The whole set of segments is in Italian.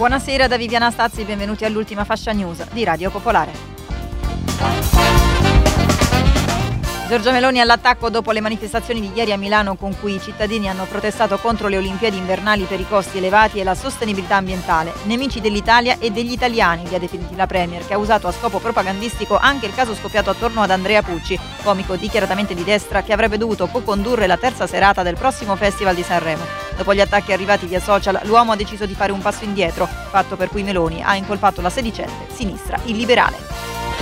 Buonasera da Viviana Stazzi, benvenuti all'ultima fascia news di Radio Popolare. Giorgia Meloni all'attacco dopo le manifestazioni di ieri a Milano con cui i cittadini hanno protestato contro le Olimpiadi invernali per i costi elevati e la sostenibilità ambientale. Nemici dell'Italia e degli italiani, li ha definiti la Premier, che ha usato a scopo propagandistico anche il caso scoppiato attorno ad Andrea Pucci, comico dichiaratamente di destra che avrebbe dovuto co-condurre la terza serata del prossimo Festival di Sanremo. Dopo gli attacchi arrivati via social, l'uomo ha deciso di fare un passo indietro, fatto per cui Meloni ha incolpato la sedicente sinistra illiberale.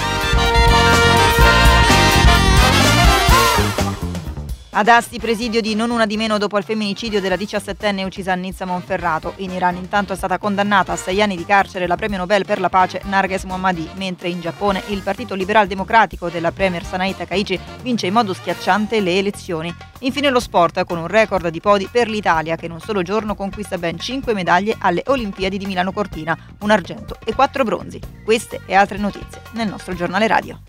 Ad Asti, presidio di non una di meno dopo il femminicidio della 17enne uccisa a Nizza Monferrato. In Iran intanto è stata condannata a 6 anni di carcere la premio Nobel per la pace Narges Mohammadi, mentre in Giappone il partito liberal democratico della premier Sanae Takaichi vince in modo schiacciante le elezioni. Infine lo sport con un record di podi per l'Italia che in un solo giorno conquista ben 5 medaglie alle Olimpiadi di Milano Cortina, un argento e 4 bronzi. Queste e altre notizie nel nostro giornale radio.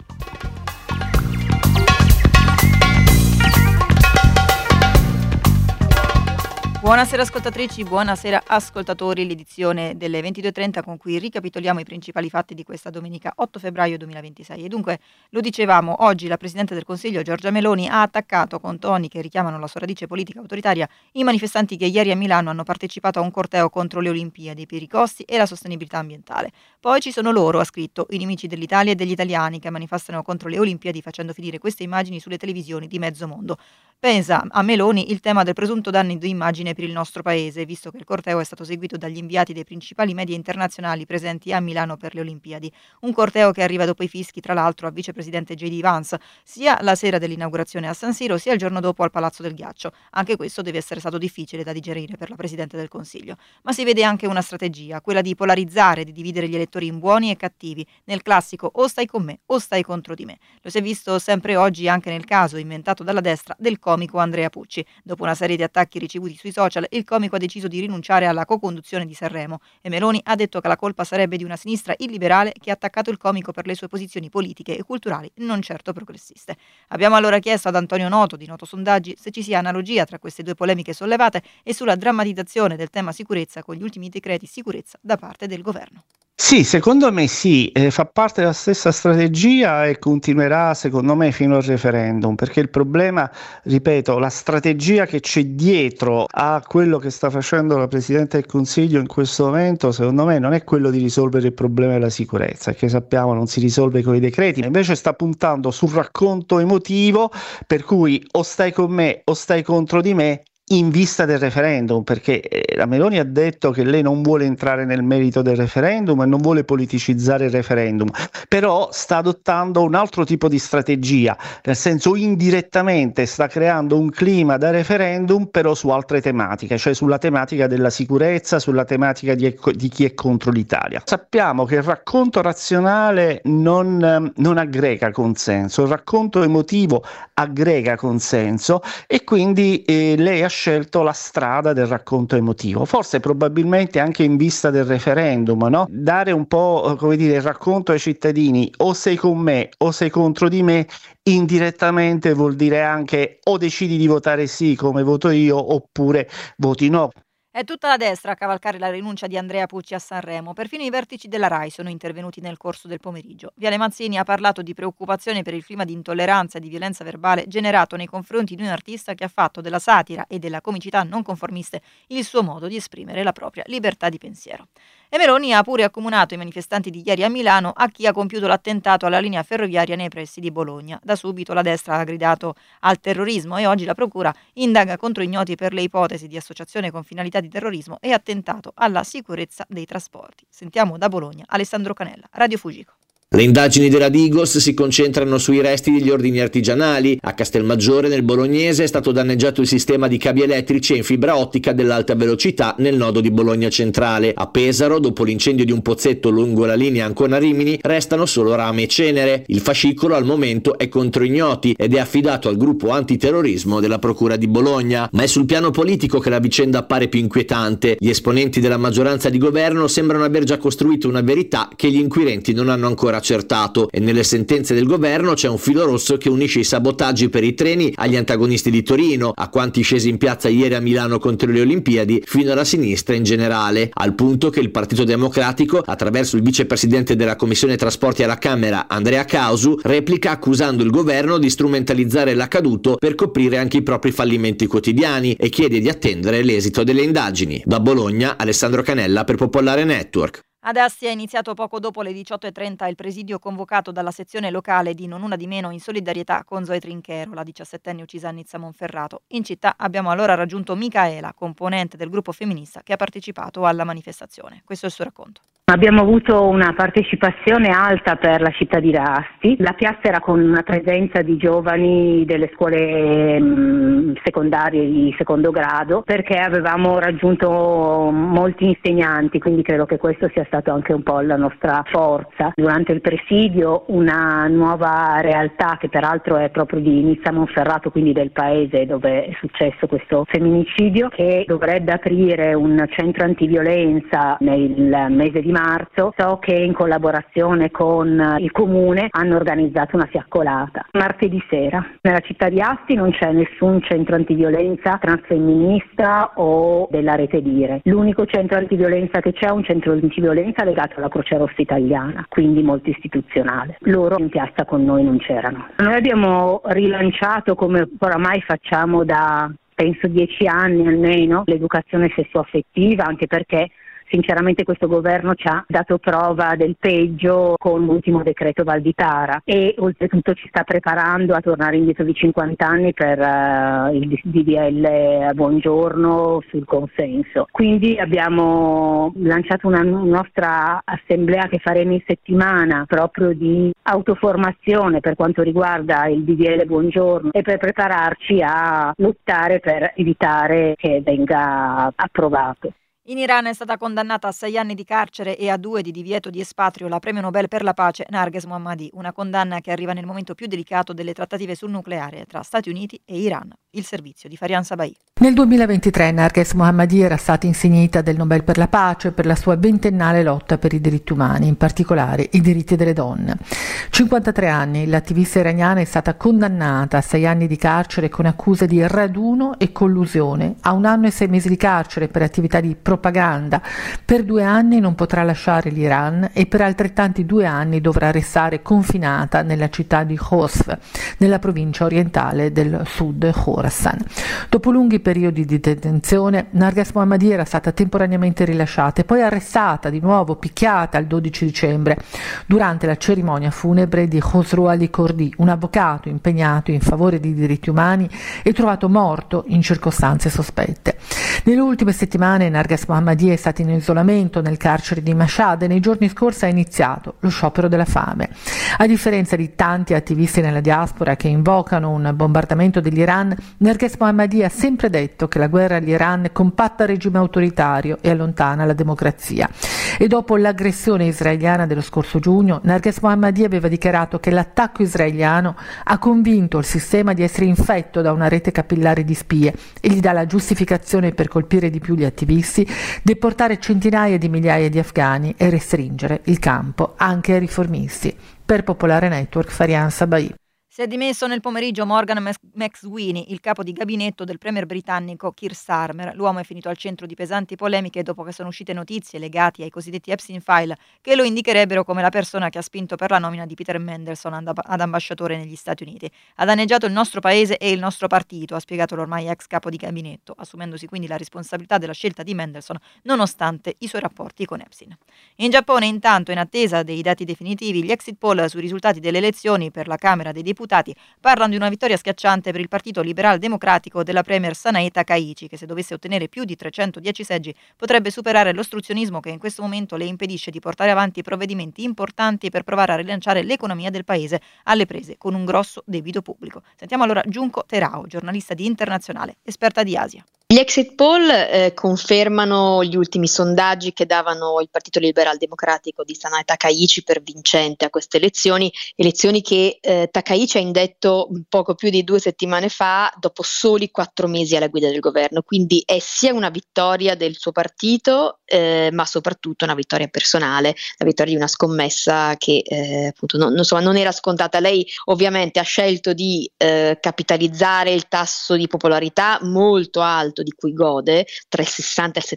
Buonasera ascoltatrici, buonasera ascoltatori, l'edizione delle 22.30 con cui ricapitoliamo i principali fatti di questa domenica 8 febbraio 2026. E dunque, lo dicevamo, oggi la Presidente del Consiglio Giorgia Meloni ha attaccato con toni che richiamano la sua radice politica autoritaria i manifestanti che ieri a Milano hanno partecipato a un corteo contro le Olimpiadi per i costi e la sostenibilità ambientale. Poi ci sono loro, ha scritto, i nemici dell'Italia e degli italiani che manifestano contro le Olimpiadi facendo finire queste immagini sulle televisioni di mezzo mondo. Pensa a Meloni il tema del presunto danno di immagine per il nostro paese, visto che il corteo è stato seguito dagli inviati dei principali media internazionali presenti a Milano per le Olimpiadi. Un corteo che arriva dopo i fischi, tra l'altro, a vicepresidente J.D. Vance, sia la sera dell'inaugurazione a San Siro, sia il giorno dopo al Palazzo del Ghiaccio. Anche questo deve essere stato difficile da digerire per la Presidente del Consiglio. Ma si vede anche una strategia, quella di polarizzare, di dividere gli elettori in buoni e cattivi, nel classico o stai con me o stai contro di me. Lo si è visto sempre oggi anche nel caso, inventato dalla destra, del comico Andrea Pucci. Dopo una serie di attacchi ricevuti sui social, il comico ha deciso di rinunciare alla co-conduzione di Sanremo e Meloni ha detto che la colpa sarebbe di una sinistra illiberale che ha attaccato il comico per le sue posizioni politiche e culturali non certo progressiste. Abbiamo allora chiesto ad Antonio Noto di Noto Sondaggi se ci sia analogia tra queste due polemiche sollevate e sulla drammatizzazione del tema sicurezza con gli ultimi decreti sicurezza da parte del governo. Sì, secondo me sì, fa parte della stessa strategia e continuerà secondo me fino al referendum, perché il problema, ripeto, la strategia che c'è dietro a quello che sta facendo la Presidente del Consiglio in questo momento, secondo me non è quello di risolvere il problema della sicurezza, che sappiamo non si risolve con i decreti, invece sta puntando sul racconto emotivo, per cui o stai con me o stai contro di me, in vista del referendum, perché la Meloni ha detto che lei non vuole entrare nel merito del referendum e non vuole politicizzare il referendum, però sta adottando un altro tipo di strategia, nel senso indirettamente sta creando un clima da referendum però su altre tematiche, cioè sulla tematica della sicurezza, sulla tematica di chi è contro l'Italia. Sappiamo che il racconto razionale non aggrega consenso, il racconto emotivo aggrega consenso e quindi lei ha scelto la strada del racconto emotivo, forse probabilmente anche in vista del referendum, no? Dare un po', come dire, il racconto ai cittadini, o sei con me o sei contro di me, indirettamente vuol dire anche o decidi di votare sì come voto io oppure voti no. È tutta la destra a cavalcare la rinuncia di Andrea Pucci a Sanremo. Perfino i vertici della RAI sono intervenuti nel corso del pomeriggio. Viale Mazzini ha parlato di preoccupazione per il clima di intolleranza e di violenza verbale generato nei confronti di un artista che ha fatto della satira e della comicità non conformiste il suo modo di esprimere la propria libertà di pensiero. E Meloni ha pure accomunato i manifestanti di ieri a Milano a chi ha compiuto l'attentato alla linea ferroviaria nei pressi di Bologna. Da subito la destra ha gridato al terrorismo e oggi la procura indaga contro ignoti per le ipotesi di associazione con finalità di terrorismo e attentato alla sicurezza dei trasporti. Sentiamo da Bologna Alessandro Canella, Radio Fugico. Le indagini della Digos si concentrano sui resti degli ordini artigianali. A Castelmaggiore, nel Bolognese, è stato danneggiato il sistema di cavi elettrici e in fibra ottica dell'alta velocità nel nodo di Bologna Centrale. A Pesaro, dopo l'incendio di un pozzetto lungo la linea Ancona-Rimini, restano solo rame e cenere. Il fascicolo al momento è contro ignoti ed è affidato al gruppo antiterrorismo della Procura di Bologna. Ma è sul piano politico che la vicenda appare più inquietante. Gli esponenti della maggioranza di governo sembrano aver già costruito una verità che gli inquirenti non hanno ancora accertato, e nelle sentenze del governo c'è un filo rosso che unisce i sabotaggi per i treni agli antagonisti di Torino, a quanti scesi in piazza ieri a Milano contro le Olimpiadi, fino alla sinistra in generale, al punto che il Partito Democratico, attraverso il vicepresidente della Commissione Trasporti alla Camera, Andrea Causu, replica accusando il governo di strumentalizzare l'accaduto per coprire anche i propri fallimenti quotidiani e chiede di attendere l'esito delle indagini. Da Bologna, Alessandro Canella per Popolare Network. Ad Asti è iniziato poco dopo le 18:30 il presidio convocato dalla sezione locale di Non Una di Meno in solidarietà con Zoe Trinchero, la 17enne uccisa a Nizza Monferrato. In città abbiamo allora raggiunto Micaela, componente del gruppo femminista che ha partecipato alla manifestazione. Questo è il suo racconto. Abbiamo avuto una partecipazione alta per la città di Asti. La piazza era con una presenza di giovani delle scuole secondarie di secondo grado, perché avevamo raggiunto molti insegnanti, quindi credo che questo sia stato anche un po' la nostra forza. Durante il presidio una nuova realtà, che peraltro è proprio di Nizza Monferrato, quindi del paese dove è successo questo femminicidio, che dovrebbe aprire un centro antiviolenza nel mese di marzo. So che in collaborazione con il comune hanno organizzato una fiaccolata martedì sera. Nella città di Asti non c'è nessun centro antiviolenza transfemminista o della rete Dire. L'unico centro antiviolenza che c'è è un centro antiviolenza legato alla Croce Rossa Italiana, quindi molto istituzionale. Loro in piazza con noi non c'erano. Noi abbiamo rilanciato, come oramai facciamo da penso 10 anni almeno, l'educazione sessuaffettiva, anche perché sinceramente questo governo ci ha dato prova del peggio con l'ultimo decreto Valditara e oltretutto ci sta preparando a tornare indietro di 50 anni per il DDL Buongiorno sul consenso. Quindi abbiamo lanciato una nostra assemblea che faremo in settimana proprio di autoformazione per quanto riguarda il DDL Buongiorno e per prepararci a lottare per evitare che venga approvato. In Iran è stata condannata a 6 anni di carcere e a 2 di divieto di espatrio la premio Nobel per la pace Narges Mohammadi, una condanna che arriva nel momento più delicato delle trattative sul nucleare tra Stati Uniti e Iran. Il servizio di Farian Sabai. Nel 2023 Narges Mohammadi era stata insignita del Nobel per la pace per la sua ventennale lotta per i diritti umani, in particolare i diritti delle donne. 53 anni, l'attivista iraniana è stata condannata a 6 anni di carcere con accuse di raduno e collusione, a 1 anno e 6 mesi di carcere per attività di propaganda. Per 2 anni non potrà lasciare l'Iran e per altrettanti 2 anni dovrà restare confinata nella città di Khosf, nella provincia orientale del sud Khorasan. Dopo lunghi periodi di detenzione, Narges Mohammadi era stata temporaneamente rilasciata e poi arrestata di nuovo, picchiata il 12 dicembre durante la cerimonia funebre di Khosrow Ali Kurdi, un avvocato impegnato in favore dei diritti umani e trovato morto in circostanze sospette. Nelle ultime settimane Narges Mohammadi è stato in isolamento nel carcere di Mashhad e nei giorni scorsi ha iniziato lo sciopero della fame. A differenza di tanti attivisti nella diaspora che invocano un bombardamento dell'Iran, Narges Mohammadi ha sempre detto che la guerra all'Iran compatta il regime autoritario e allontana la democrazia. E dopo l'aggressione israeliana dello scorso giugno, Narges Mohammadi aveva dichiarato che l'attacco israeliano ha convinto il sistema di essere infetto da una rete capillare di spie e gli dà la giustificazione per colpire di più gli attivisti, deportare centinaia di migliaia di afghani e restringere il campo anche ai riformisti. Per Popolare Network, Farian Sabai. Si è dimesso nel pomeriggio Morgan McSweeney, il capo di gabinetto del premier britannico Keir Starmer. L'uomo è finito al centro di pesanti polemiche dopo che sono uscite notizie legate ai cosiddetti Epstein File che lo indicherebbero come la persona che ha spinto per la nomina di Peter Mandelson ad ambasciatore negli Stati Uniti. Ha danneggiato il nostro paese e il nostro partito, ha spiegato l'ormai ex capo di gabinetto, assumendosi quindi la responsabilità della scelta di Mandelson nonostante i suoi rapporti con Epstein. In Giappone, intanto, in attesa dei dati definitivi, gli exit poll sui risultati delle elezioni per la Camera dei Deputati parlano di una vittoria schiacciante per il partito liberal democratico della premier Sanae Takaichi, che se dovesse ottenere più di 310 seggi potrebbe superare l'ostruzionismo che in questo momento le impedisce di portare avanti provvedimenti importanti per provare a rilanciare l'economia del paese alle prese con un grosso debito pubblico. Sentiamo allora Junko Terao, giornalista di Internazionale, esperta di Asia. Gli exit poll confermano gli ultimi sondaggi che davano il Partito Liberal Democratico di Sanae Takaichi per vincente a queste elezioni che Takaichi ha indetto poco più di 2 settimane fa dopo soli 4 mesi alla guida del governo, quindi è sia una vittoria del suo partito ma soprattutto una vittoria personale, la vittoria di una scommessa che appunto non era scontata. Lei ovviamente ha scelto di capitalizzare il tasso di popolarità molto alto di cui gode, tra il 60 e il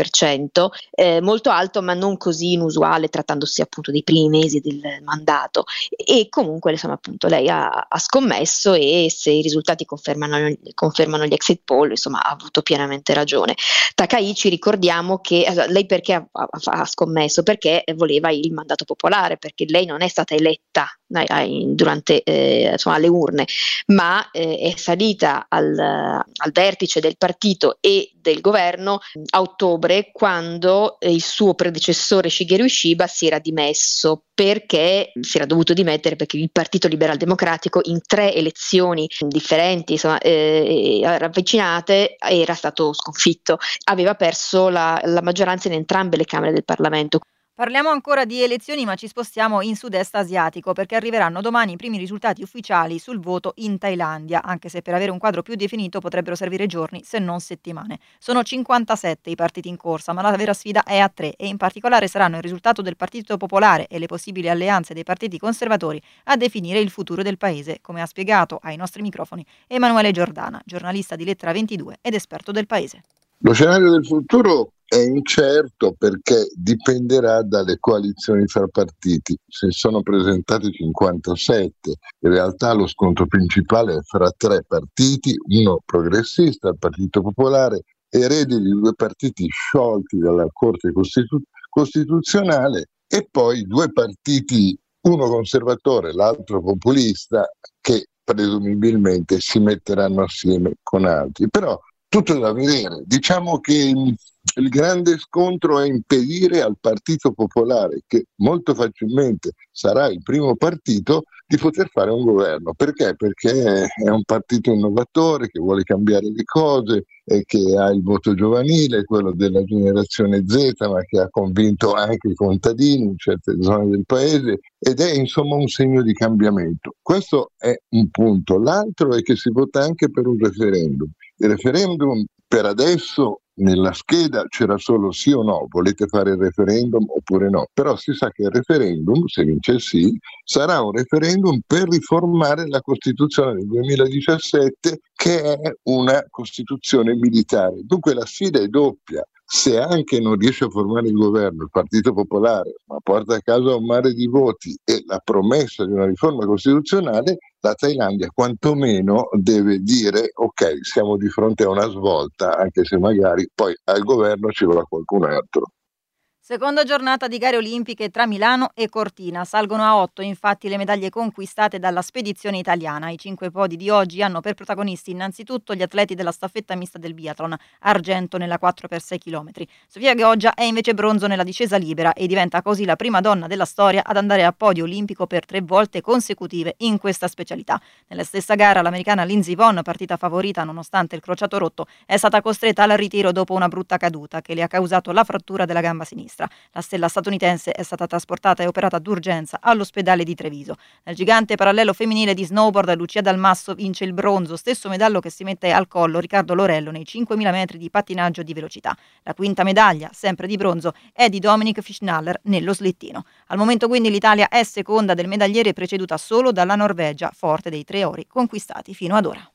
70%, molto alto ma non così inusuale trattandosi appunto dei primi mesi del mandato, e comunque insomma appunto lei ha scommesso, e se i risultati confermano gli exit poll, insomma ha avuto pienamente ragione. Takaichi, ricordiamo che lei perché ha scommesso? Perché voleva il mandato popolare, perché lei non è stata eletta durante le urne, ma è salita al vertice del partito e del governo a ottobre, quando il suo predecessore Shigeru Ishiba si era dimesso, perché si era dovuto dimettere perché il Partito Liberal Democratico in 3 elezioni differenti, ravvicinate, era stato sconfitto, aveva perso la maggioranza in entrambe le Camere del Parlamento. Parliamo ancora di elezioni, ma ci spostiamo in sud-est asiatico, perché arriveranno domani i primi risultati ufficiali sul voto in Thailandia, anche se per avere un quadro più definito potrebbero servire giorni, se non settimane. Sono 57 i partiti in corsa, ma la vera sfida è a 3, e in particolare saranno il risultato del Partito Popolare e le possibili alleanze dei partiti conservatori a definire il futuro del paese, come ha spiegato ai nostri microfoni Emanuele Giordana, giornalista di Lettera 22 ed esperto del paese. Lo scenario del futuro è incerto perché dipenderà dalle coalizioni fra partiti. Se sono presentati 57, in realtà lo scontro principale è fra 3 partiti, uno progressista, il Partito Popolare, erede di 2 partiti sciolti dalla Corte Costituzionale, e poi 2 partiti, uno conservatore, l'altro populista, che presumibilmente si metteranno assieme con altri. Però tutto da vedere. Diciamo che il grande scontro è impedire al Partito Popolare, che molto facilmente sarà il primo partito, di poter fare un governo. Perché? Perché è un partito innovatore che vuole cambiare le cose e che ha il voto giovanile, quello della generazione Z, ma che ha convinto anche i contadini in certe zone del paese, ed è insomma un segno di cambiamento. Questo è un punto. L'altro è che si vota anche per un referendum. Il referendum per adesso nella scheda c'era solo sì o no, volete fare il referendum oppure no, però si sa che il referendum, se vince il sì, sarà un referendum per riformare la Costituzione del 2017, che è una Costituzione militare. Dunque la sfida è doppia. Se anche non riesce a formare il governo il Partito Popolare, ma porta a casa un mare di voti e la promessa di una riforma costituzionale, la Thailandia quantomeno deve dire ok, siamo di fronte a una svolta, anche se magari poi al governo ci vorrà qualcun altro. Seconda giornata di gare olimpiche tra Milano e Cortina. Salgono a 8 infatti le medaglie conquistate dalla spedizione italiana. I 5 podi di oggi hanno per protagonisti innanzitutto gli atleti della staffetta mista del biathlon, argento nella 4x6 km. Sofia Ghioggia è invece bronzo nella discesa libera e diventa così la prima donna della storia ad andare a podio olimpico per 3 volte consecutive in questa specialità. Nella stessa gara l'americana Lindsey Vonn, partita favorita nonostante il crociato rotto, è stata costretta al ritiro dopo una brutta caduta che le ha causato la frattura della gamba sinistra. La stella statunitense è stata trasportata e operata d'urgenza all'ospedale di Treviso. Nel gigante parallelo femminile di snowboard, Lucia Dalmasso vince il bronzo, stesso medaglia che si mette al collo Riccardo Lorello nei 5.000 metri di pattinaggio di velocità. La quinta medaglia, sempre di bronzo, è di Dominic Fischnaller nello slittino. Al momento quindi l'Italia è seconda del medagliere, preceduta solo dalla Norvegia, forte dei 3 ori conquistati fino ad ora.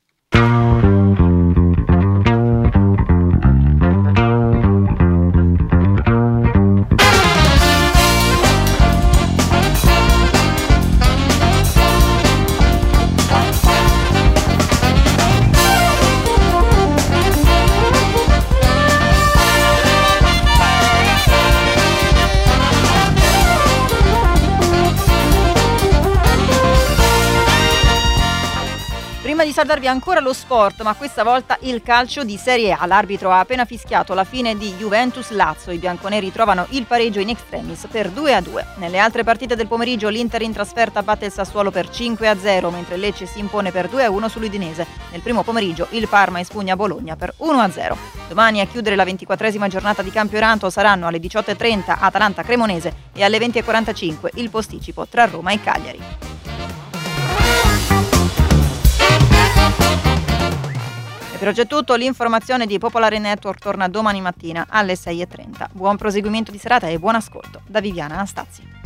Prima di salvarvi ancora lo sport, ma questa volta il calcio di Serie A. L'arbitro ha appena fischiato la fine di Juventus-Lazio. I bianconeri trovano il pareggio in extremis per 2-2. Nelle altre partite del pomeriggio l'Inter in trasferta batte il Sassuolo per 5-0, mentre Lecce si impone per 2-1 sull'Udinese. Nel primo pomeriggio il Parma espugna Bologna per 1-0. Domani a chiudere la 24esima giornata di campionato saranno alle 18.30 Atalanta-Cremonese e alle 20.45 il posticipo tra Roma e Cagliari. E per oggi è tutto, l'informazione di Popolare Network torna domani mattina alle 6:30. Buon proseguimento di serata e buon ascolto da Viviana Anastazzi.